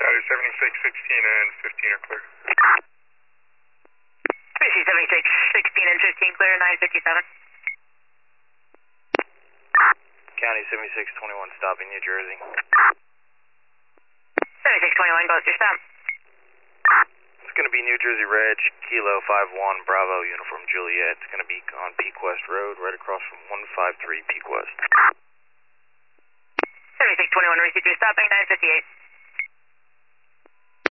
County 7616 and 15 are clear. Tracy 7616 and 15 clear, 957. County 7621 stopping New Jersey. 7621, go with your stop. It's going to be New Jersey Reg, Kilo 51, Bravo, Uniform Juliet. It's going to be on Peak West Road, right across from 153 Peak West. 7621, received your stopping, 958.